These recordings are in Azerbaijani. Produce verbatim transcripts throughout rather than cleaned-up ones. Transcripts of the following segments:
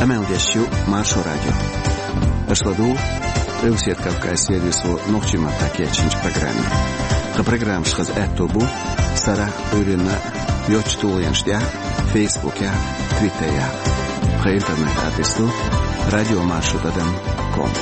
Амелдещу Маршо радио. Ашладу Эусет Кавказ сервису Нохчима Такечинч программе. Ха программ шхаз эттобу Сара Урина Йочтулянштя Фейсбуке Твиттере. Ха интернет адресу радиомаршрутадам точка ком.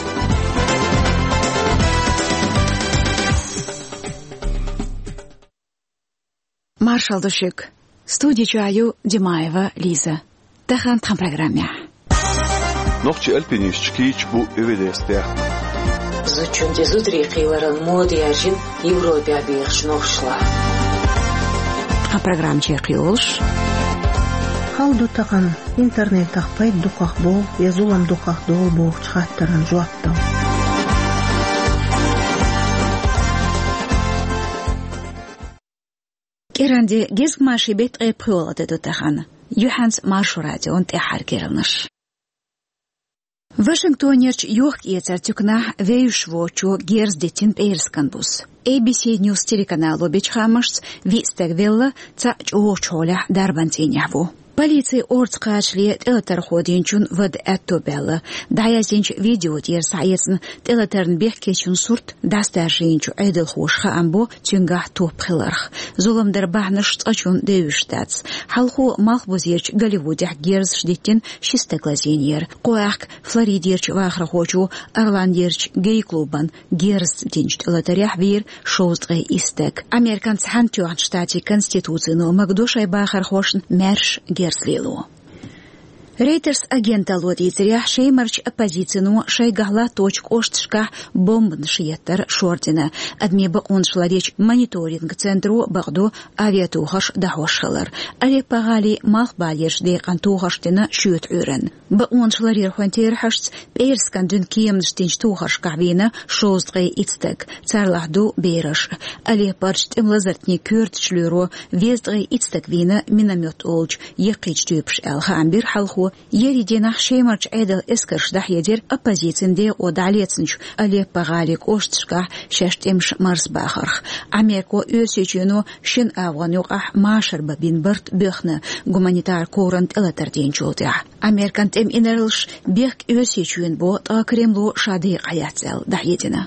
Маршал Душик. Студия Чаю Димаева Лиза. Тахан там программе. Нохчи альпинистчикич бу эведесте. Зачем дезудри киларан моды ажин Европе обеих нохшла. А программ чекилш. Халду таган интернет тахпай дуках бол, язулам дуках дол бол чхаттаран жуаттал. Керанди гизгмаши бет эпхолоте дотахан. Юханс маршурати он техар кернаш. Вашингтонерч юх ецартюкна вейшвочу герздетин пейрсканбус. эй би си News телеканалу бичхамашц вистегвилла ца чоочоля дарбантиняву. Полиция Орцкашли телетерходинчун вад эттобелла. Даязинч видео тер саецн телетерн бехкечун сурт дастаржинчу эдел хошха амбо тюнгах топхиларх. Зулам дербахнаш цачун деюштац. Халху махбузирч Голливудях герз шдеттин шистеклазиньер. Коах Флоридирч вахрахочу Орландирч гей-клубан герз динч телетерях вир шоузгай истек. Американц хантюан штати конституцину магдушай бахархошн мерш Герслилу. Рейтерс агента лодицеря шеймарч оппозицину шейгахла точк оштшка бомбн шиеттер шортина. Адмеба он шларич мониторинг центру багду авиатухаш дахошхалар. Але пагали махбалеш де кантухаштина шют урен. Ба он шларир хвантер хашц перскан дун киемштинч тухаш кавина шоздгай ицтек. Царлахду бераш. Але парчт имлазартни кюрт шлюро вездгай ицтек вина миномет олч якич тюпш элхамбир халху Еридинах шеймарч эдел эскерш дахьедер оппозициндे одалецнч але пагалик оштшка шештемш марсбахарх. Америко өсечуну шин авганюках машарба бинбарт бехна гуманитар корант элатерденчултя. Американт эм инерлш бех өсечуен бо та Кремлу шады каяцел дахьедина.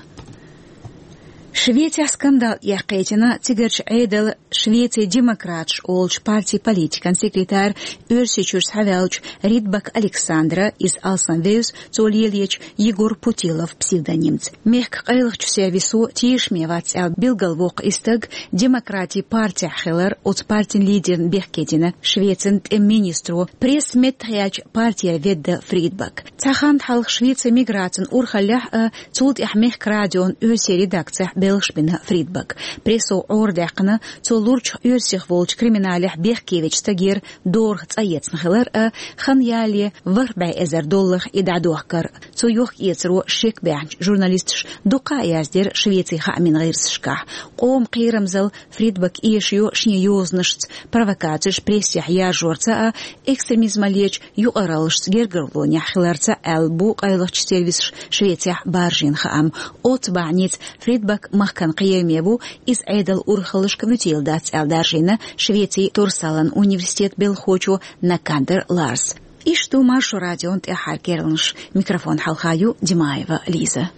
Швеция скандал яқетина тигарч эдел Швеция демократш олч партии политикан секретарь Өрсичурс Хавелч Ридбак Александра из Алсанвеус Цолельич Егор Путилов псевдонимц. Мех кайлых сервису тишмевац ал билгалвок истаг демократии партия Хеллер от партин лидер Бехкетина Швециан министру пресс-метряч партия Ведда Фридбак. Цахан халх Швеция миграцион урхалях цулт яхмех крадион Өрси редакция Белшбин Фридбак. Прессу ордяхна цулурч Өрсих волч криминалях Бехкевич стагир дорг цаецнхелер а ханьяли варбай эзер доллах и дадохкар. Цуюх ецру шик бянч журналистш дука яздер Швеции хамин гирсшка. Ком кирамзал Фридбак ишью шнеюзнашц провокациш прессях я жорца а экстремизма леч юаралш гергерлоня хиларца элбу кайлыч сервис Швеция баржин хам. От баниц Фридбак махкан киемеву из эдел урхалыш коммутилдац элдаржина Швеции Турсалан университет Белхочу на Кандер Ларс. И что маршу радион техар кернш. Микрофон халхаю Димаева Лиза.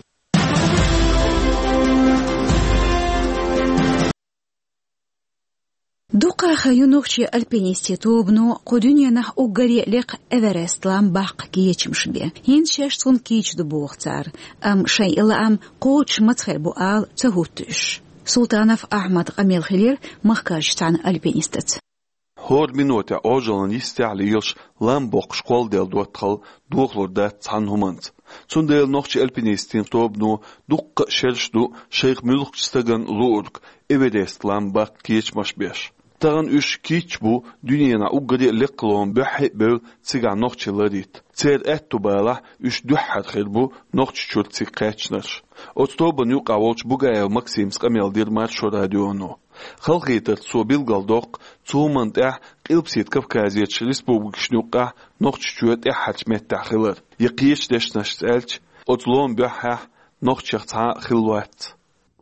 Дука хаюнухчи альпиниститубну кудунянах угари лек Эверестлам бак киечмшбе. Ин шештун кичду бугцар. Ам шайла ам коуч мацхербу ал цахутыш. Султанов Ахмад Камилхилер махкаштан альпинистец. Хор минута ожалан истялиеш ламбок школ дел дотхал духлор да цанхуманц. Цундел нохчи альпинистин тобну дукка шершту шейх мülkstagан лург Эверестлам бак киечмашбеш. Таган үш кич бу дүйнена угади леклон бахи бел цига нохчиларит. Цер эту бала үш духат хирбу нохччут цикачнаш. Оттобан юк аволч бугая Максимск амелдир маршо радиону. Халгитер цо билгалдок цумант эх قلبسيت كفكازيتش республикш нюка нохччут эх хачмет тахилар. Якиш дешнаш сэлч отлон бахах нохчах ца хилват.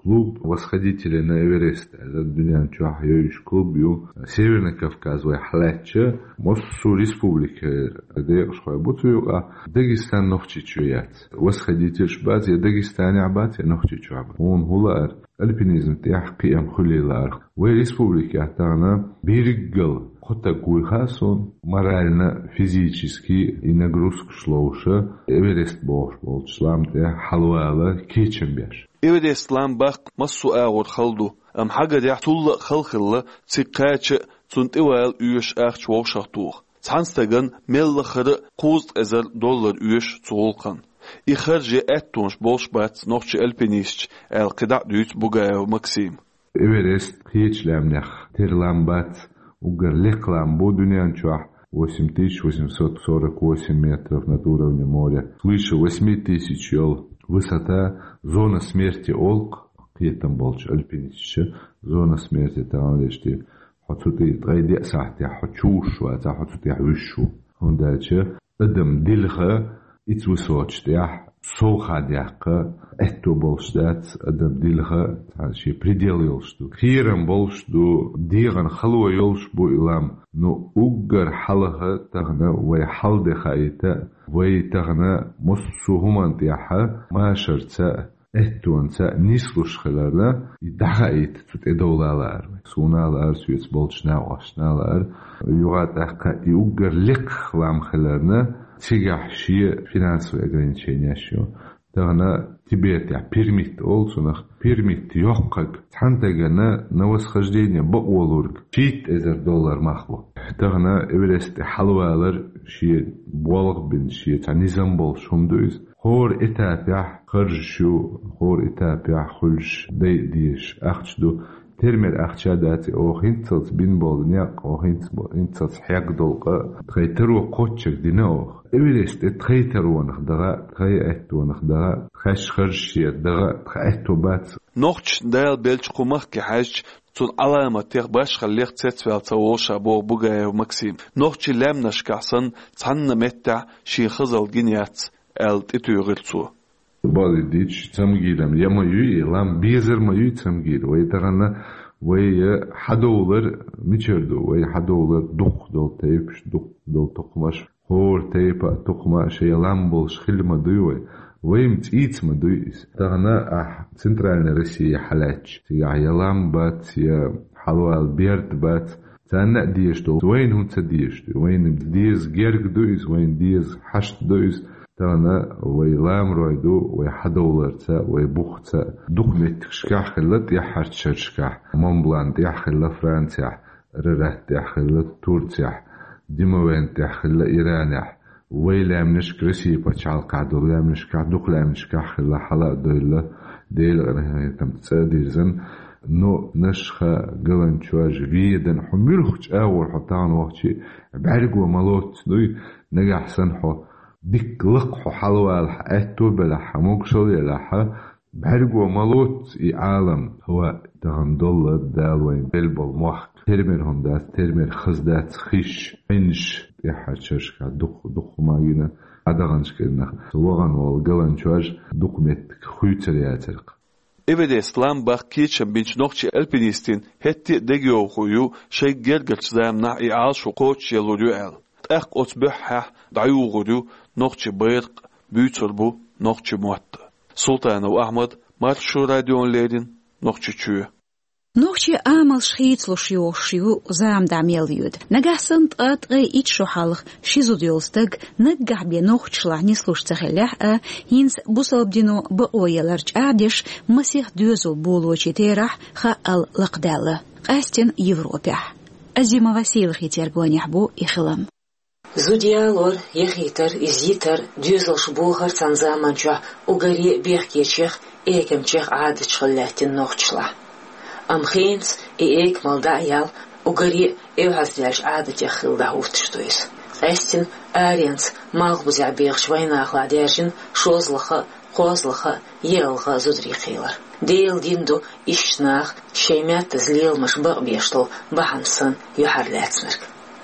клуб восходителей на Эверест. Это дуньян чуах йоиш клуб ю Северный Кавказ вай халатча Моссу республики. Дек шхой бутую а Дагестан нохчи чуят. Восходитель шбат я Дагестане абат я нохчи чуаб. Он хулар альпинизм тях қиям хулилар. Вай республики атана береггал. Хотя гуйхасон морально, физически и нагрузку шлоуша Эверест бош бол чламте халвала кечембеш. Эверест ламбак массу агор халду. Ам хага дяхтулла халхилла циккач цунтивал үйш ахч вошахтух. Цанстаган меллахыр куз эзер доллар үйш цулкан. Ихаржи эттунш болш бат нохчи альпинистч эл кида дүйт бугаев Максим. Эверест кечлямнях терламбат угар леклам бо дуньян чуах восемь тысяч восемьсот сорок восемь метров над уровнем моря. Свыше восемь тысяч ел. Высота, зона смерти олк, киетам болч альпинистче, зона смерти там лишь حطوتي تغيدي ساعتي حتشوش وأتا حطوتي حوشو هون دالشة قدم دلخة إتوسوتش ديح سوخا ديحقة إتو بولشدات قدم دلخة شي предел يلشدو خيرا بولشدو ديغن خلوة يلش بو إلام نو أقر حلقة تغنى وي حل دخايتا وي تغنى مصو همان ديحة ما شرطة إتوانسا نيسلوش خلالنا يدعايت تت إدولالار سونالار سويس بولشنا واشنالار يغات أحقا يوغر لك خلام خلالنا تيجح شيء финансовые ограничения شو تغنا تبيت يع пермит олсунах пермит يوقك تحنتجنا на восхождение بقولورك شيت إزر دولار مخبو تغنا إبرست حلوالر شيء بولغ بن شيء تنظام بولشهم دوز خور إتابع خرجشو خور إتابع خلش دي ديش أخشدو ترمر أخشاداتي أو هنتص بين بالنياق أو هنتص حيق دولقة تخيترو قوتشك دينوخ إبرست تخيترو ونخدغا تخيأتو ونخدغا تخيش خرجشي دغا تخيأتو بات نوخش دايل بيلش قمخ كحاج تون علامة تيغ باش خليق تسفل تاوشا بو بوغايو مكسيم نوخش لامنش كحسن تحن متع شي خزل جنيات ال تيتوغلتو بالي ديتش تمجيلم يما يوي لام بيزر ما يوي تمجيل ويتغنى وي حدولر ميچردو وي حدولر دوخ دول تيبش دوخ دول تقماش هور تيبا تقما شي لام بولش خلما دوي ويم تيت ما دويس تغنى اح центральная Россия حلاج يا يلام بات يا حلوال بيرت بات تانا ديش دول وين هون تديش وين ديز جيرك دويس وين ديز حشت دويس تانا ويلام رويدو ويحدولرتا ويبوختا دوخمت شكاح خلت يحرت شرشكاح مونبلان يحخل فرنسا ررات يحخل تركيا ديموين يحخل ايران ويلام نش كرسي بتشال قادو لام نش قادو لام نش كاخل حلا دوله ديل تم تصديرزن نو نشخه قلن شواج فيدن حميرخ اول حطان وقتي بعرقو مالوت دوي نجح سنحو ديك لقحو حلوال حقاتو بلا حموك شولي لحا بعرقو مالوت اي عالم هو تغندول دال وين بلبل موح ترمر هم دات ترمر خزدات خيش انش يحد شرشكا دخ دخ ماجينا ادغنش كنا لغن والقلن شواج دقمت خيوترياترق إبدا إسلام باقيتش بيج نوخشي ألبينيستين هتي دقيو خويو شي جرجرش زامنا إعاش وقوتش يلوريو أل تأخ أصبحها دعيو غريو نوخشي بيرق بيوتربو نوخشي موات سلطان وأحمد مارشو راديون ليدين نوخشي تشوه نوخشي آمل شخيط لشيو شيو زام دعميل يود نجح سنت قط غي إتشو حالخ شيزو ديولستق نجح بي نوخش لعني سلوش تخلح أ ينس بوصل بدينو بقوية لرج عادش مسيح دوزو بولو تيرح خال لقدالة قاستين يوروبيح أزيما وسيلخ يترقوني حبو إخلام زوديالور يخيتر إزيتر دوزل شبوهر تنزامنجا وغري بيحكيشيخ إيكمشيخ عادش خلاتين نوخشلا أم خينس إيك مالدايال وغري إيوهازلاش عادة خلدا هوفتشتويس أستين آرينس مالغبوزع بيغ شويناخلا ديرجن شوزلخا خوزلخا يلغا زودري خيلر ديل ديندو إشناخ شيمات تزليل مش بغبيشتو بحمسن يحرلاتنرك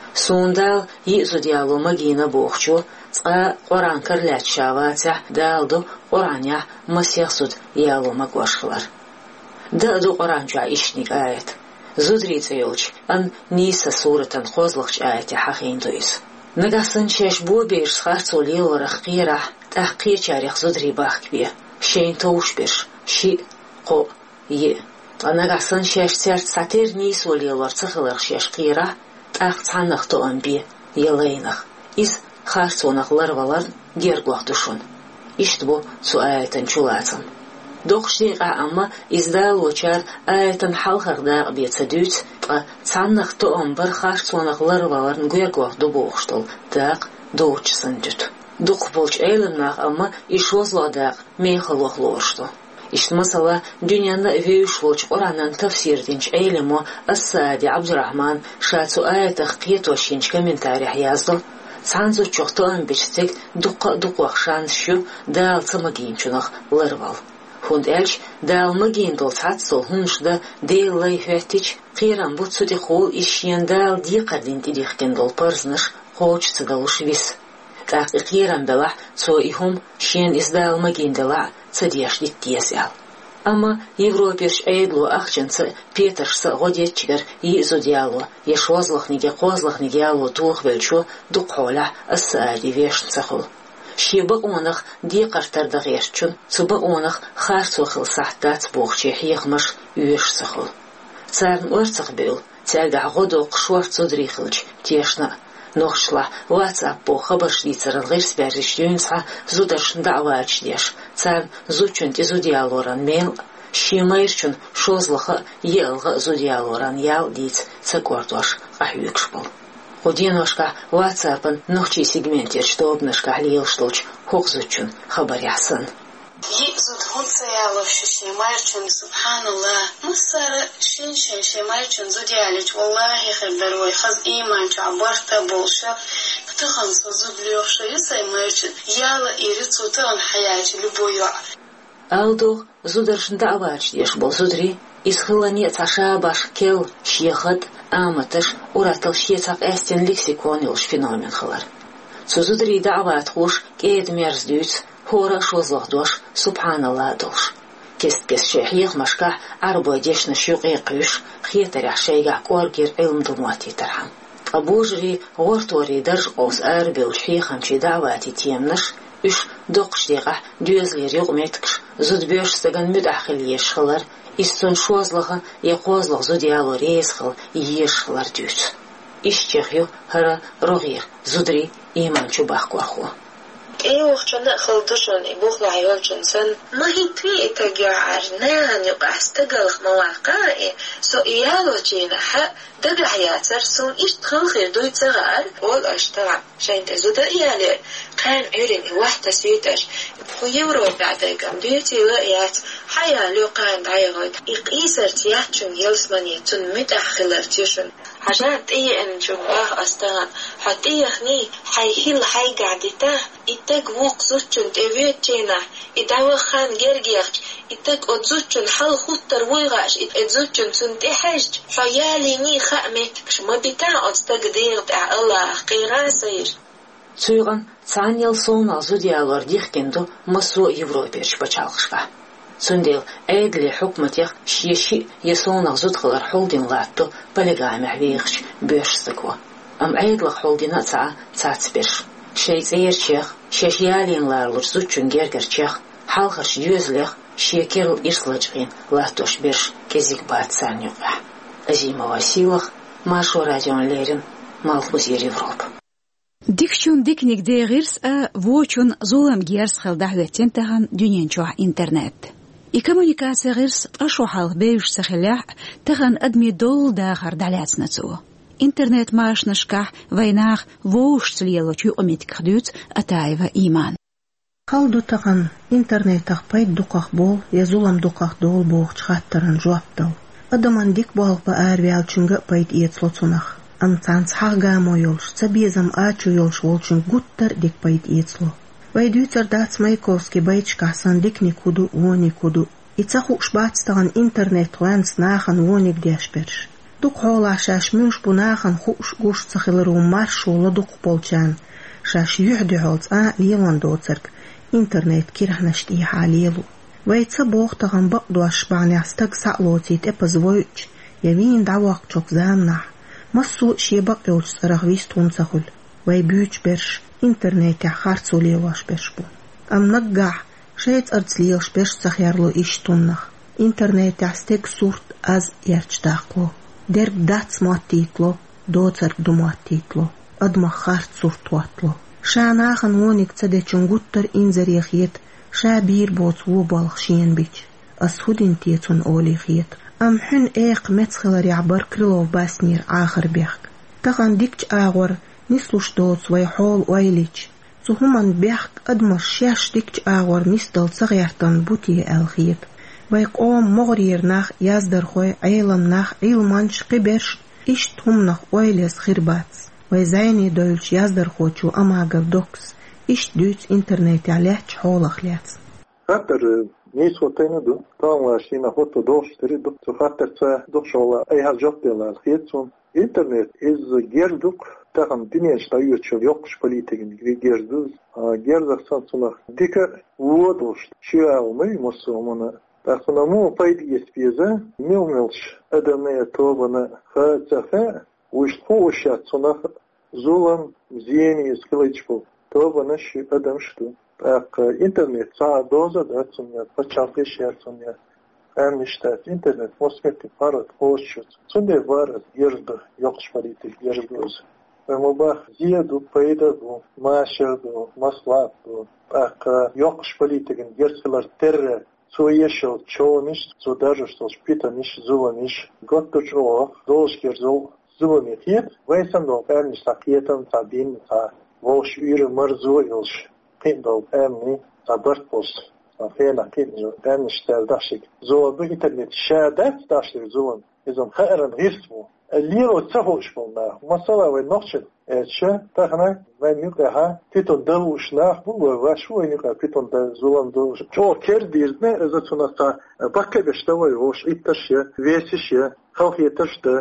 سوندال يئزو ديالو مجينا بوخشو تقا قران كرلات شاواتح دالدو قرانيا مسيخسود يالو مقوشخلر دا دو قرآن جا إشنيك آيات زودري تيوش أن نيسا سورة خوزلخش آيات حقين دويس نقصن شاش بو بيرس خارتو ليل ورخقيرة تحقير جاريخ زودري باخ بيه شين توش بيش شي قو يه نقصن شاش سيرت ساتير نيسو ليل ورتخلق شاش قيرة تاق تعنخ تو أنبي يلينخ إز خارتو نقلر ولر ديرقوخ دشون إشتبو سو آياتن شولاتن دوخشيقة أما إزدال وشار آياتن حلقق داق بيتسدوت تعنخ تو أنبر خارتو نقلر ولر نقيرقوخ دبوخشتل داق دوش سندوت دوق بولش أيلناق أما إشوزلا داق ميخلوخ لورشتو إشت مثلا دنيانا فيوش وش قرآن تفسير دينش أيلمو السادي عبد الرحمن شاتو آيات خقيت وشينش كمن تاريخ يازدل سانزو چوختوان بيشتك دوق دوق وخشان شو دال تمجين شنخ لربال هند ألش دال مجين دل تعتصل هنش دا ديل لاي هاتيش قيران بوتسو دي خول إشيان دال دي قردين تديخ كندل برزنش خوش تدلوش بيس تاق قيران بلع سو إهم شين إزدال مجين دلع تديش دي تيسيال أما Европеш أيدلو أخشنس بيترس غديت شجر يزو ديالو يشوزلخ نيجي قوزلخ نيجيالو توخ بلشو دقولة السادي فيش نسخل شي بقونخ دي قرتر دغيرشون سبقونخ خارسو خل صحتات بوخشي حيخمش يوش سخل سارن ورتق بيل تاقع غدو قشور تدري خلج تيشنا نوخشلا واتساب بو خبر شديتر الغير سبارش يونسها زودرش دعواتش ديش سارن زوچون تزو ديالوران ميل شيمايرشون شوزلخا يلغا زو ديالوران يال ديت ساقوردوش قحيوكشبل ودينوشكا واتسابن نوخشي سيجمنتيرش دوبنشكا حليلشتلوش خوخزوچون خبر يحسن يزود هون سيالو شو مايرشون سبحان الله مصر شين شين شي مايرشون زوديالج والله خبر وي خز ايمان تعبرت بولشا بتخنص زود ليوش يساي مايرشون يالا يريتو تان حياتي لبويا أودو زودرشن دعواتش يشبل زودري إسخلانية تشابش كيل شيخد آمتش وراتل شيتاق أستين لكسيكون يلش فينومين خلر زودري دعوات خوش كيد ميرز دوت هورا شوزلخ دوش سبحان الله دوش كست كست شيخيخ مشكح عربو ديشنا شيوقي قيش خيتريح شيقع كورجير علم دمواتي ترحم أبوجري غورتوري درج قوس أربي وشحيخم شي دعواتي تيمنش إش دوقش ديقح دوزلير يغميتكش زود بيوش سجن مدعخل يشخلر إستون شوزلخ يقوزلخ زود يالو ريسخل يشخلر دوت إش تيخيو هرا رغير زودري إيمان شباخ كوخو ايه وقتنا خلطشون يبوخ لعيال جنسن ما هي تري اتجاعر نان يقع استقلخ مواقعي سو ايالو جينا حق دقل حياتر سون ايش تخلخير دوي تغار اول اشترع شاين تزودا ايالي كان عيرين واحدة سيتش بخو يورو بعداقم بيوتي لقيات حيالو قان دايغود اقيسر تيحتشون يلسمانيتون متأخلر تيشون حاجات ايه ان جمعه استغن حتى يخني حيهيل حي قعدته اتاك ووق زوتشون تبيت جينا ادعوى خان جرجيخ اتاك اتزوتشون حل خطر ويغاش اتزوتشون تنتحج حيالي ني خامتكش ما بتاع اتستقدير بتاع الله قيران سير سويغن تانيل سونا زوديالور ديخكندو مسو يوروبيش بچالخشقا سنديل أيدلي حكمتيخ شيشي يسونا زود خلر حولدين لاتو بلغاي محويخش بيش سكوا أم أيدل حولدين تاع تاتبيش شيت ايرشيخ شيشيالين لارلوش زوتشون جيرجرشيخ حالخش يوزليخ شيكيرل إرسلجغين لاتوش بيش كزيك بات سانيوغا أزيما واسيلخ ماشو راديون ليرين مالفوزير يوروب ديكشون ديكنيك دي غيرس أ ووچون زولم جيرس خلده ويتين تهان دنيان چوح انترنت и коммуникация гырс ашохал бейш сахилях таган адми дол дахар даляцнацу интернет машнашках войнах воуш цлелочу омиткхдуц атаева иман халду таган интернет тахпайд дуках бол язулам дуках дол бог чхаттаран жуаптал адаман дик бол ба арвял чунга пайд иецлоцунах анцанс хага моёлш цабезам ачу ёлш волчун гуттар дик пайд иецло Вайдуцер дац Майковский байчка сандик никуду воникуду. И цаху шбацтаган интернет ланс нахан воник дяшперш. Дук хола шаш мюш бунахан хуш гуш цахилару маршула дук полчан. Шаш юхди холц а лилан доцерк. Интернет кирахнашти халилу. ويتسا بوغ تغن بقدوش بعنيستك سألوتيت إبزويج يمين دعوق چوك زامنح مصو شي بقيوش سرغويستون سخل ويبيوش برش انترنت خارцу ليواش برشبو أم نقع شيت أرتسليوش برش سخيارلو إشتوننخ انترنت عستيك صورت أز يرچداقلو درب داتس مواتيتلو دوتر دمواتيتلو أدما خارцу صورتواتلو شاناخن وونيك تسده چنگوتر إنزريخيت شا بير بوت ووبالخ شين بيش أسهودين تيتون أوليخيت أم حن إيق متسخلر يعبر كرلوف باسنير آخر بيخك تغن ديكش آغور نسلوش دوتس ويحول ويليش سوهمان بيخك أدمش شاش ديكش آغور نسدل صغيرتن بوتي الخيت ويقوم مغرير ناخ يازدر خوي عيلم ناخ عيلمانش قبرش إشت هم ناخ ويليس خرباتس ويزايني دويلش يازدر خوچو أماغر دوكس إشت دويتس انترنت عليهش حولخ لياتس خاطر نيس وطينو طالما شينا فوتو دوش تريدو خاطر تا دوش ولا أي حاجة ديال الخيتون انترنت إز جيردوك تاهم دنيا شتايو تشوف يوقش بوليتيكين جيردوز جيردك سانسونا ديكا وودوش شيا ومي مصومنا تاخنا مو بايدي يسبيزا ميوملش أدمية توبنا فاتفا وش فوشات صناخ زولم زيني سكليتشبو توبنا شي أدم شتو так интернет са доза да цуня пачалкиш я цуня амиштат интернет мосмети парат хошчут цунде варас ерда ёкшпарити ердоз мобах зияду пайдаду машаду маслату так ёкшпаритиген ерсилар терре цоешо чониш цодажо что шпитаниш зуваниш готточро долшкерзол зуванит вайсандо амиштат етан табин та вош юре марзоилш Kindle emni tabert bos afela kindle den stel dashik zo bu internet shadat dashik zon izon khairan ghismu الليرو تسهوش بنا مثلا وين نقشن اتش تخنا وين يقها تيتون دوش ناخ بو وشو وين يقها تيتون زولان دوش جو كير ديرنا اذا تنسى بكه بشتوي وش اتشيا весишья خلقيتشته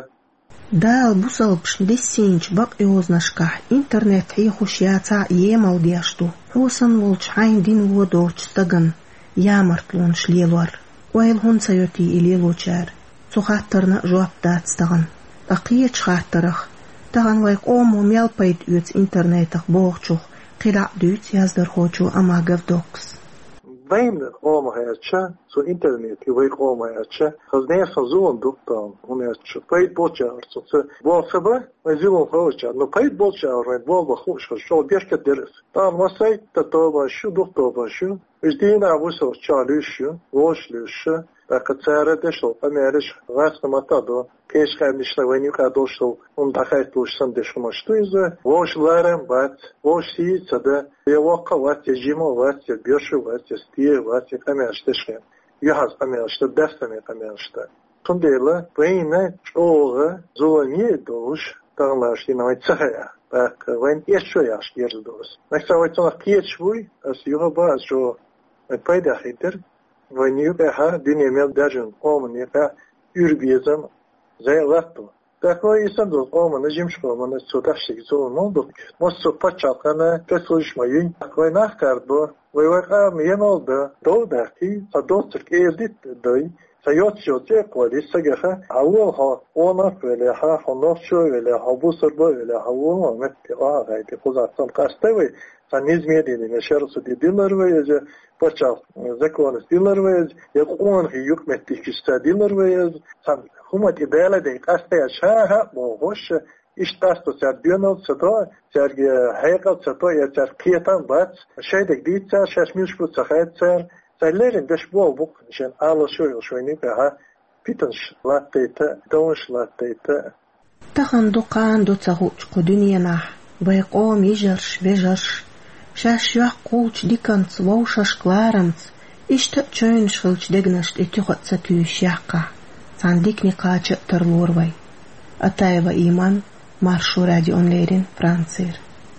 دال بوصل بشدسينج بق يوزنشكح انترنت هي خشياتا يمال دياشتو حوسن ولش عين دين ودوش تغن يامرتلون شليلور ويل هون سيوتي إليلوچار سخاترنا جواب دات تغن أقيت خاترخ تغن ويق أومو ميال بايد يوت انترنتخ بوغچوخ قراء دوت يازدر خوچو أما غف دوكس Вайн ома яча, со интернет и вайк ома яча, хазнея сазуан дуктан, он яча, пайд болча, арцоце, бол саба, вайзилон хауча, но пайд болча, райд бол бахуш, шо бешка дерес. Там масай татоба шу, дуктоба шу, виздина вусо чалюшу, вошлюшу, так цара дешо, америш, гасна матадо, кеш хаймишла вайнюка дошо, он дахайт дошсан дешма, что из-за вошларем бат, вошси цада, Евока ватя жима ватя бёшу ватя стие ватя камяштешке. Юхас камяшта дастаме камяшта. Тундела вайна чога зоне дош тарлашти найцая. Так вайн ешояш ердос. Наксавайцона киечвуй ас югаба жо пайда хитер. Вайнюка ха динемел дажун омника юрбиезам зайлатто. Такой исан ома на жимшко мана соташик зон мондо мосо пачакана тесушмаин такой нахкардо вайвака миенолда долдахти садостер эздит дай саётчо те квалисагаха ауха она веле ха хоношо веле хабусарбо веле хаума метти агайти кузатсан кастевы санизмедини мешерсу диларвеже пачак законы диларвеж якон хиюк метти кистадиларвеж сан Хумат идеала де кастая шаха могош иштасто сардионал сато сарги хайкал сато я сар киетан бац шайдек дица шашмиш бу цахайт сар сайлерин дешбол бук шен ало шойл шойни ха питанш латтейта донш латтейта тахан дукан доцахуч кудуньяна байқом ижарш вежарш шаш юах кулч диканц воушаш кларамц ишта чойнш хылч дегнашт этихотца түйшяққа Сандик никача тарлурвай. Атаева Иман, Маршу ради онлейрин, Францир.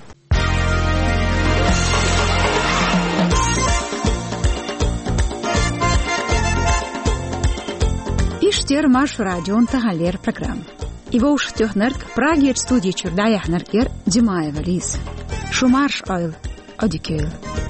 Иштер Маршу ради он тагалер программ. Его уж тёхнерк Праге студии чурдая хнеркер Димаева Лиз. Шумарш ойл, одикейл.